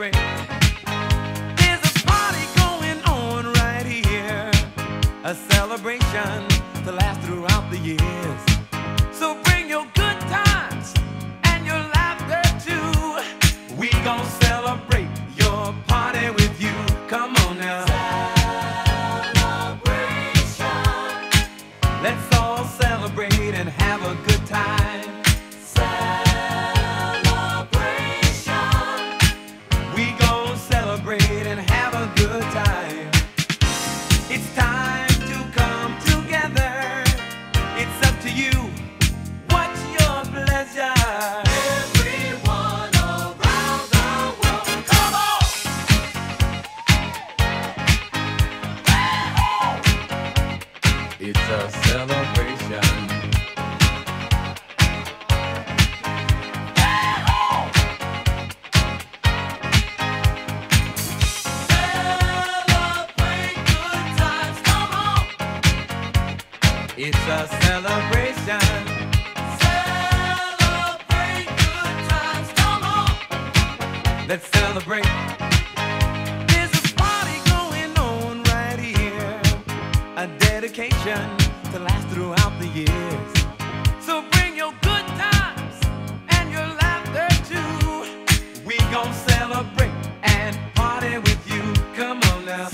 celebrate. There's a party going on right here, a celebration to last throughout the years. So bring your good times and your laughter too. We gon' celebrate your party with you. Come on now. Celebration. Let's all celebrate and have a good time. Celebration. We gon' celebrate and have a good time. It's time to come together. It's up to you. What's your pleasure? Everyone around the world, come on! It's a celebration. Celebrate good times, come on! It's a celebration. Celebrate good times, come on! Let's celebrate. There's a party going on right here, a dedication to last throughout the years. So bring your good times and your laughter too. We gon' celebrate and party with you. Come on now.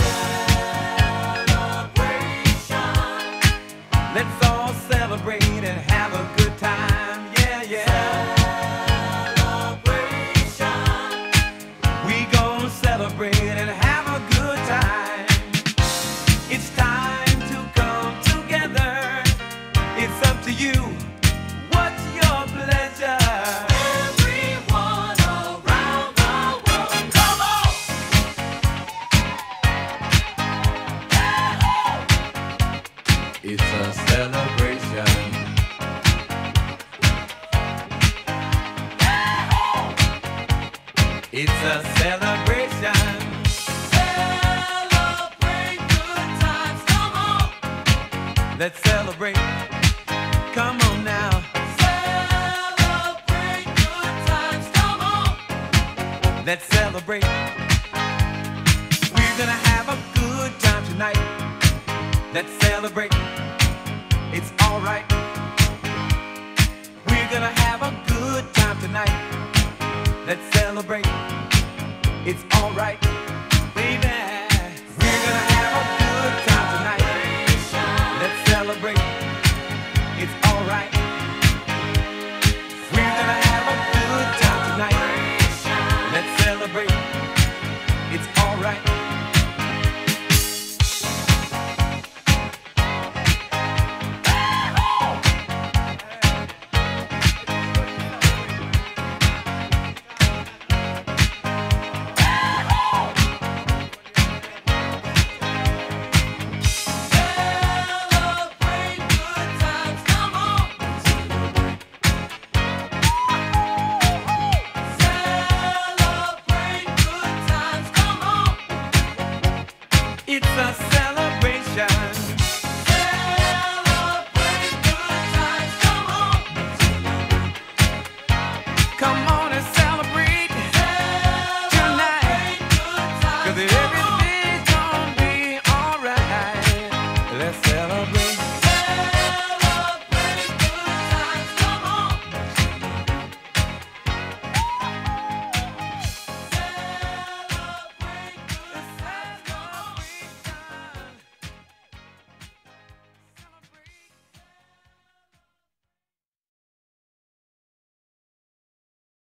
Celebration. Let's all celebrate and have a good time. Yeah, yeah. Celebration. We gon' celebrate and have a good time. It's time to come together. It's up to you. What's your pleasure? Everyone around the world, come on! It's a celebration. It's a celebration. Celebrate good times, come on! Let's celebrate. Come on now. Celebrate good times, come on! Let's celebrate. We're gonna have a good time tonight. Let's celebrate. It's alright. We're gonna have a good time tonight. Let's celebrate. It's alright.